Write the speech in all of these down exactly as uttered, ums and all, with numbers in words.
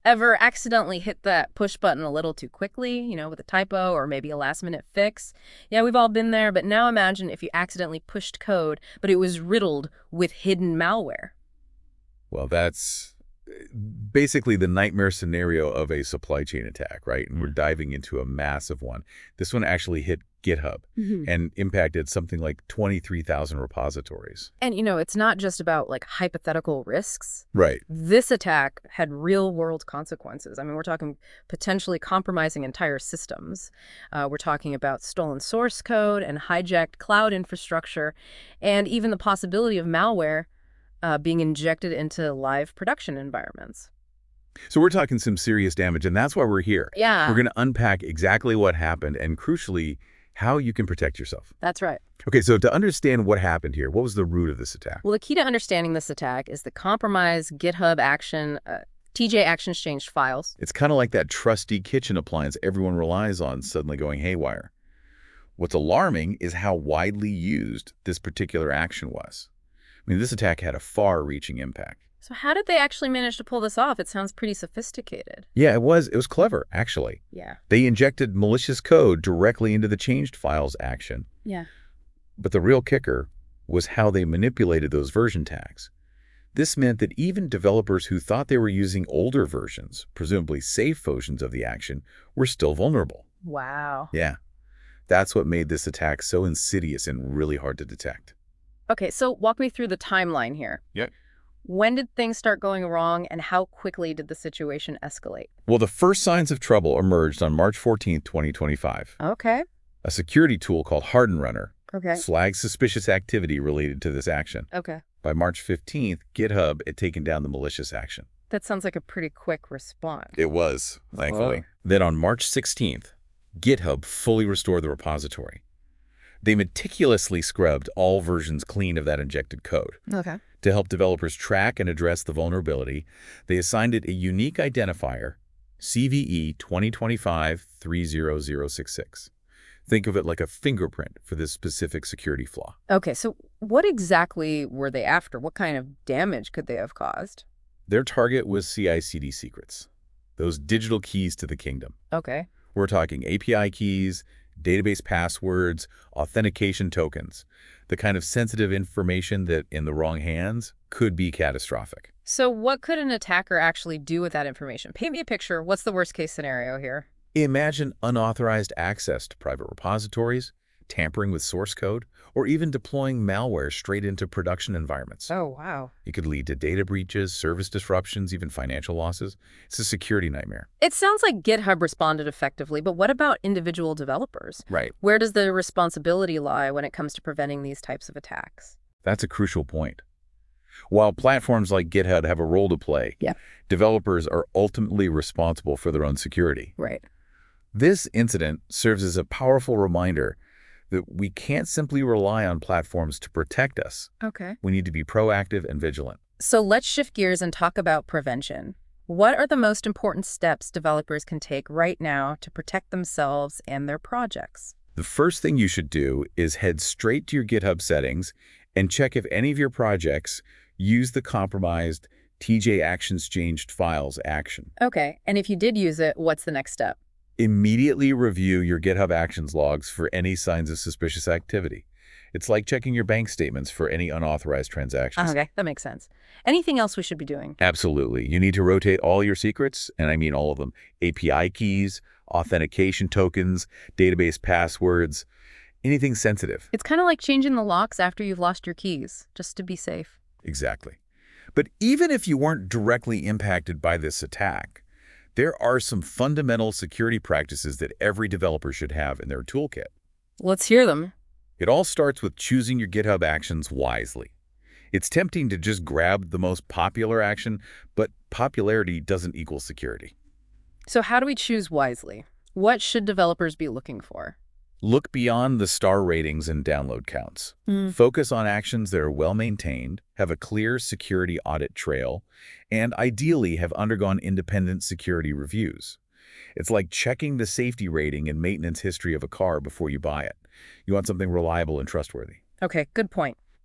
Ever accidentally hit that push button a little too quickly, you know, with a typo or maybe a last minute fix? Yeah, we've all been there, but now imagine if you accidentally pushed code, but it was riddled with hidden malware. Well, that's uh, basically the nightmare scenario of a supply chain attack, right? And we're diving into a massive one. This one actually hit GitHub Mhm. and impacted something like twenty-three thousand repositories. And, you know, it's not just about like hypothetical risks. Right. This attack had real world consequences. I mean, we're talking potentially compromising entire systems. Uh, we're talking about stolen source code and hijacked cloud infrastructure, and even the possibility of malware uh, being injected into live production environments. So we're talking some serious damage, and that's why we're here. We're Yeah, going to unpack exactly what happened and, crucially, how you can protect yourself. that's right. Okay, so to understand what happened here, what was the root of this attack? Well, the key to understanding this attack is the compromised GitHub action, uh, T J action changed files. It's kind of like that trusty kitchen appliance everyone relies on suddenly going haywire. What's alarming is how widely used this particular action was. I mean, this attack had a far-reaching impact. So how did they actually manage to pull this off? It sounds pretty sophisticated. Yeah, it was. It was clever, actually. Yeah. They injected malicious code directly into the changed files action. Yeah. But the real kicker was how they manipulated those version tags. This meant that even developers who thought they were using older versions, presumably safe versions of the action, were still vulnerable. Wow. Yeah, that's what made this attack so insidious and really hard to detect. Okay, so walk me through the timeline here. Yeah. When did things start going wrong, and how quickly did the situation escalate? Well, the first signs of trouble emerged on March fourteenth, twenty twenty-five. Okay. A security tool called Harden Runner Okay. flagged suspicious activity related to this action. Okay. By March fifteenth, GitHub had taken down the malicious action. That sounds like a pretty quick response. It was, thankfully. Then on March sixteenth, GitHub fully restored the repository. They meticulously scrubbed all versions clean of that injected code. Okay. To help developers track and address the vulnerability, they assigned it a unique identifier, C V E twenty twenty-five dash three zero zero six six. Think of it like a fingerprint for this specific security flaw. Okay, so what exactly were they after? What kind of damage could they have caused? Their target was C I C D secrets, those digital keys to the kingdom. Okay. We're talking A P I keys, database passwords, authentication tokens, the kind of sensitive information that, in the wrong hands, could be catastrophic. So what could an attacker actually do with that information? Paint me a picture. What's the worst case scenario here? Imagine unauthorized access to private repositories, tampering with source code, or even deploying malware straight into production environments. Oh, wow. It could lead to data breaches, service disruptions, even financial losses. It's a security nightmare. It sounds like GitHub responded effectively, but what about individual developers? Right. Where does the responsibility lie when it comes to preventing these types of attacks? That's a crucial point. While platforms like GitHub have a role to play, Yeah. developers are ultimately responsible for their own security. Right. This incident serves as a powerful reminder that we can't simply rely on platforms to protect us. Okay. We need to be proactive and vigilant. So let's shift gears and talk about prevention. What are the most important steps developers can take right now to protect themselves and their projects? The first thing you should do is head straight to your GitHub settings and check if any of your projects use the compromised T J Actions Changed Files action. Okay, and if you did use it, what's the next step? Immediately review your GitHub Actions logs for any signs of suspicious activity. It's like checking your bank statements for any unauthorized transactions. Okay, that makes sense. Anything else we should be doing? Absolutely. You need to rotate all your secrets, and I mean all of them. A P I keys, authentication tokens, database passwords, anything sensitive. It's kind of like changing the locks after you've lost your keys, just to be safe. Exactly. But even if you weren't directly impacted by this attack, there are some fundamental security practices that every developer should have in their toolkit. Let's hear them. It all starts with choosing your GitHub actions wisely. It's tempting to just grab the most popular action, but popularity doesn't equal security. So how do we choose wisely? What should developers be looking for? Look beyond the star ratings and download counts. Mm. Focus on actions that are well-maintained, have a clear security audit trail, and ideally have undergone independent security reviews. It's like checking the safety rating and maintenance history of a car before you buy it. You want something reliable and trustworthy. Okay, good point.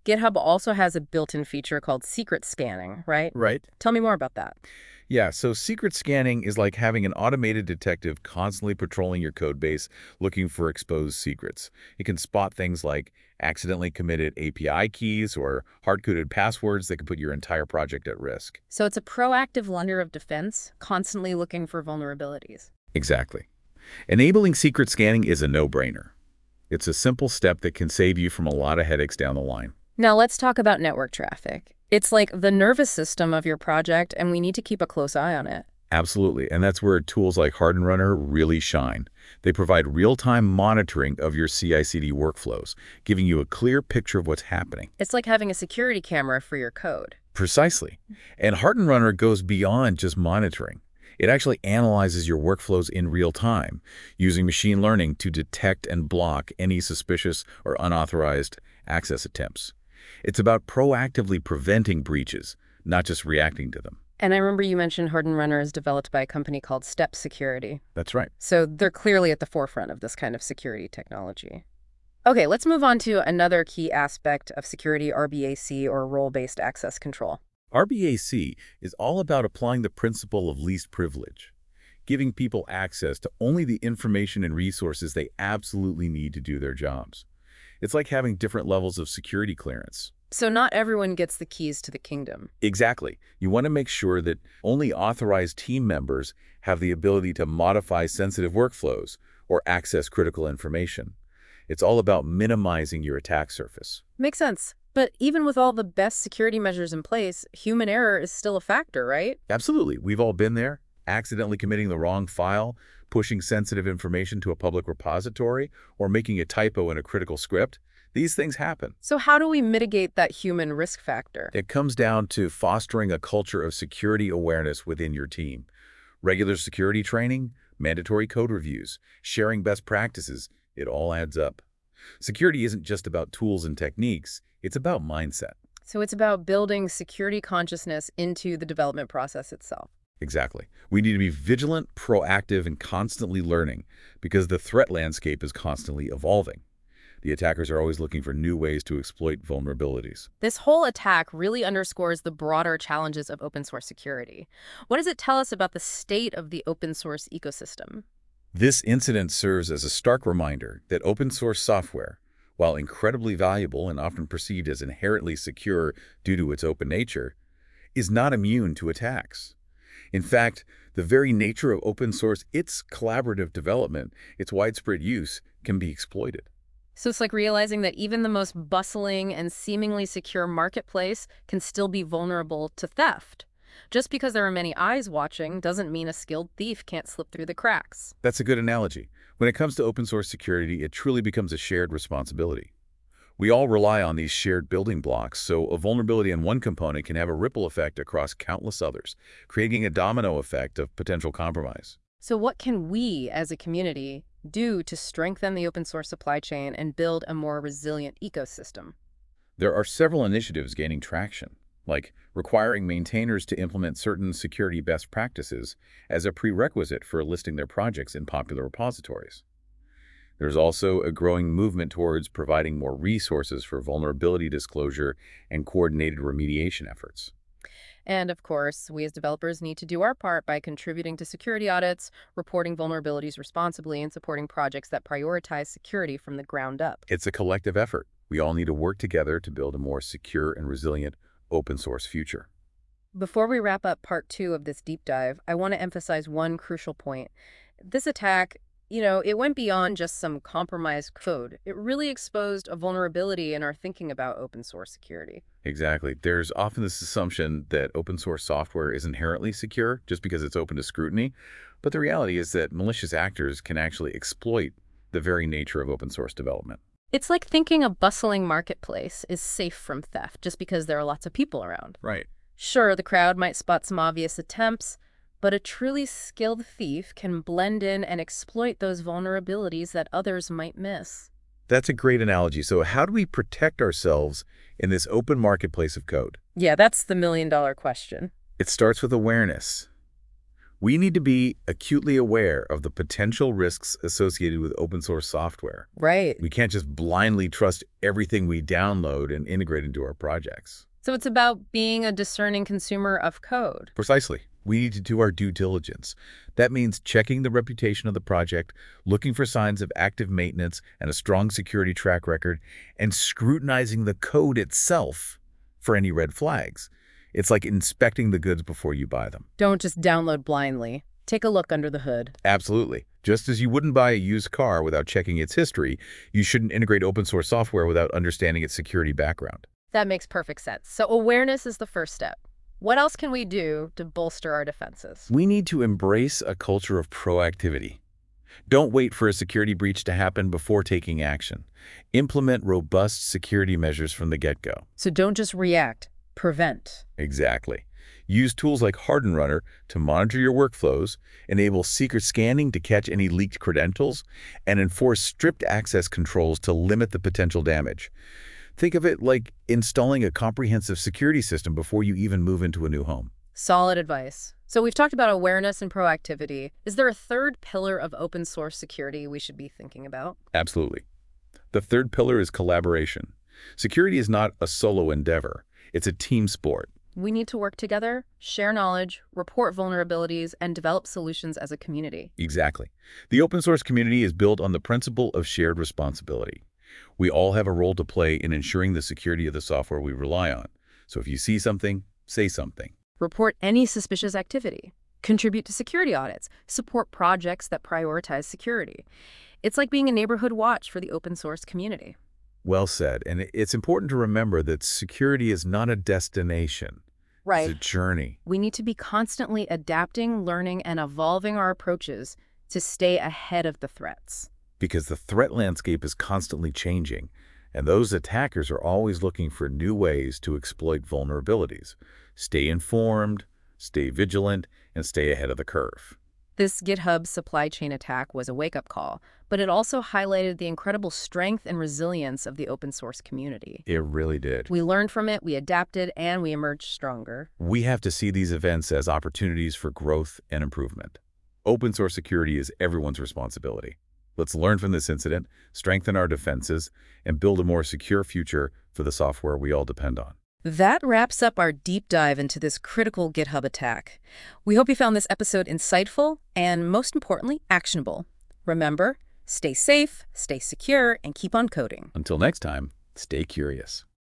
GitHub also has a built-in feature called secret scanning, right? Right. Tell me more about that. Yeah, so secret scanning is like having an automated detective constantly patrolling your code base looking for exposed secrets. It can spot things like accidentally committed A P I keys or hard-coded passwords that could put your entire project at risk. So it's a proactive layer of defense, constantly looking for vulnerabilities. Exactly. Enabling secret scanning is a no-brainer. It's a simple step that can save you from a lot of headaches down the line. Now let's talk about network traffic. It's like the nervous system of your project, and we need to keep a close eye on it. Absolutely, and that's where tools like Harden Runner really shine. They provide real-time monitoring of your C I C D workflows, giving you a clear picture of what's happening. It's like having a security camera for your code. Precisely. And Harden Runner goes beyond just monitoring. It actually analyzes your workflows in real time, using machine learning to detect and block any suspicious or unauthorized access attempts. It's about proactively preventing breaches, not just reacting to them. And I remember you mentioned Harden Runner is developed by a company called Step Security. That's right. So they're clearly at the forefront of this kind of security technology. Okay, let's move on to another key aspect of security, R B A C, or role-based access control. R B A C is all about applying the principle of least privilege, giving people access to only the information and resources they absolutely need to do their jobs. It's like having different levels of security clearance. So not everyone gets the keys to the kingdom. Exactly. You want to make sure that only authorized team members have the ability to modify sensitive workflows or access critical information. It's all about minimizing your attack surface. Makes sense. But even with all the best security measures in place, human error is still a factor, right? Absolutely. We've all been there, accidentally committing the wrong file, pushing sensitive information to a public repository, or making a typo in a critical script. These things happen. So how do we mitigate that human risk factor? It comes down to fostering a culture of security awareness within your team. Regular security training, mandatory code reviews, sharing best practices, it all adds up. Security isn't just about tools and techniques, it's about mindset. So it's about building security consciousness into the development process itself. Exactly. We need to be vigilant, proactive, and constantly learning because the threat landscape is constantly evolving. The attackers are always looking for new ways to exploit vulnerabilities. This whole attack really underscores the broader challenges of open source security. What does it tell us about the state of the open source ecosystem? This incident serves as a stark reminder that open source software, while incredibly valuable and often perceived as inherently secure due to its open nature, is not immune to attacks. In fact, the very nature of open source, its collaborative development, its widespread use, can be exploited. So it's like realizing that even the most bustling and seemingly secure marketplace can still be vulnerable to theft. Just because there are many eyes watching doesn't mean a skilled thief can't slip through the cracks. That's a good analogy. When it comes to open source security, it truly becomes a shared responsibility. We all rely on these shared building blocks, so a vulnerability in one component can have a ripple effect across countless others, creating a domino effect of potential compromise. So what can we, as a community, do to strengthen the open source supply chain and build a more resilient ecosystem? There are several initiatives gaining traction, like requiring maintainers to implement certain security best practices as a prerequisite for listing their projects in popular repositories. There's also a growing movement towards providing more resources for vulnerability disclosure and coordinated remediation efforts. And of course, we as developers need to do our part by contributing to security audits, reporting vulnerabilities responsibly, and supporting projects that prioritize security from the ground up. It's a collective effort. We all need to work together to build a more secure and resilient open source future. Before we wrap up part two of this deep dive, I want to emphasize one crucial point. This attack, you know, it went beyond just some compromised code. It really exposed a vulnerability in our thinking about open source security. Exactly. There's often this assumption that open source software is inherently secure just because it's open to scrutiny. But the reality is that malicious actors can actually exploit the very nature of open source development. It's like thinking a bustling marketplace is safe from theft just because there are lots of people around. Right. Sure, the crowd might spot some obvious attempts, but a truly skilled thief can blend in and exploit those vulnerabilities that others might miss. That's a great analogy. So how do we protect ourselves in this open marketplace of code? Yeah, that's the million dollar question. It starts with awareness. We need to be acutely aware of the potential risks associated with open source software. Right. We can't just blindly trust everything we download and integrate into our projects. So it's about being a discerning consumer of code. Precisely. We need to do our due diligence. That means checking the reputation of the project, looking for signs of active maintenance and a strong security track record, and scrutinizing the code itself for any red flags. It's like inspecting the goods before you buy them. Don't just download blindly. Take a look under the hood. Absolutely. Just as you wouldn't buy a used car without checking its history, you shouldn't integrate open source software without understanding its security background. That makes perfect sense. So awareness is the first step. What else can we do to bolster our defenses? We need to embrace a culture of proactivity. Don't wait for a security breach to happen before taking action. Implement robust security measures from the get-go. So don't just react. Prevent. Exactly. Use tools like Harden Runner to monitor your workflows, enable secret scanning to catch any leaked credentials, and enforce strict access controls to limit the potential damage. Think of it like installing a comprehensive security system before you even move into a new home. Solid advice. So we've talked about awareness and proactivity. Is there a third pillar of open source security we should be thinking about? Absolutely. The third pillar is collaboration. Security is not a solo endeavor. It's a team sport. We need to work together, share knowledge, report vulnerabilities, and develop solutions as a community. Exactly. The open source community is built on the principle of shared responsibility. We all have a role to play in ensuring the security of the software we rely on. So if you see something, say something. Report any suspicious activity. Contribute to security audits. Support projects that prioritize security. It's like being a neighborhood watch for the open source community. Well said. And it's important to remember that security is not a destination. Right. It's a journey. We need to be constantly adapting, learning, and evolving our approaches to stay ahead of the threats. Because the threat landscape is constantly changing, and those attackers are always looking for new ways to exploit vulnerabilities. Stay informed, stay vigilant, and stay ahead of the curve. This GitHub supply chain attack was a wake-up call, but it also highlighted the incredible strength and resilience of the open source community. It really did. We learned from it, we adapted, and we emerged stronger. We have to see these events as opportunities for growth and improvement. Open source security is everyone's responsibility. Let's learn from this incident, strengthen our defenses, and build a more secure future for the software we all depend on. That wraps up our deep dive into this critical GitHub attack. We hope you found this episode insightful and, most importantly, actionable. Remember, stay safe, stay secure, and keep on coding. Until next time, stay curious.